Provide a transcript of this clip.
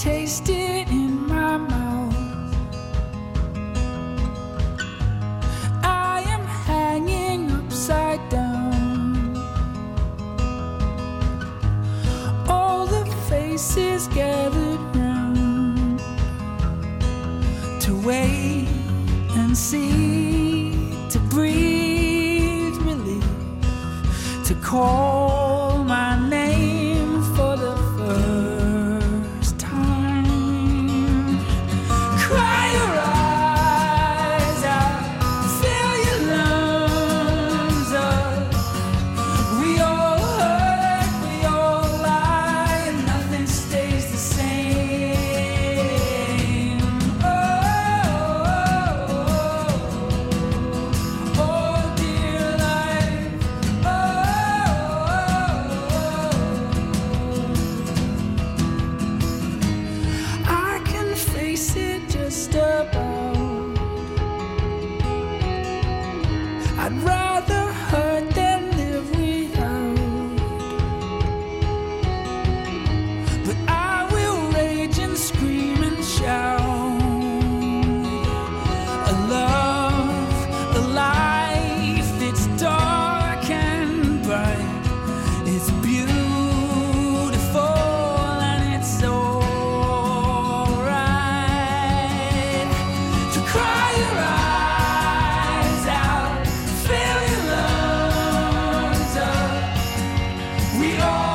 taste it in my mouth. I am hanging upside down. All the faces gathered round to wait and see, to breathe relief, to call my name for the first time. Cry your eyes out, fill your lungs up. We all hurt, we all lie, and nothing stays the same. Oh, oh, dear life. I can face it just about. I'd rather hurt than live without. But I will rage and scream and shout. A love, a life, it's dark and bright. It's beautiful and it's alright to cry your eyes out, fill your lungs up. We all